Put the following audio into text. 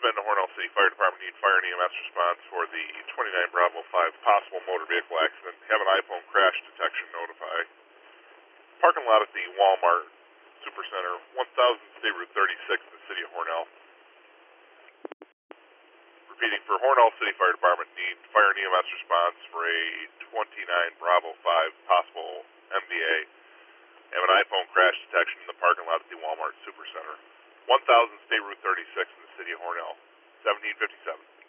been the Hornell City Fire Department. Need fire and EMS response for the 29 Bravo 5 possible motor vehicle accident. Have an iPhone crash detection notify. Parking lot at the Walmart Supercenter, 1000 State Route 36 in the city of Hornell. Repeating, for Hornell City Fire Department, need fire and EMS response for a 29 Bravo 5 possible MVA. Have an iPhone crash detection in the parking lot at the Walmart Supercenter, 1000 State Route 36 in the city of Hornell, 1757.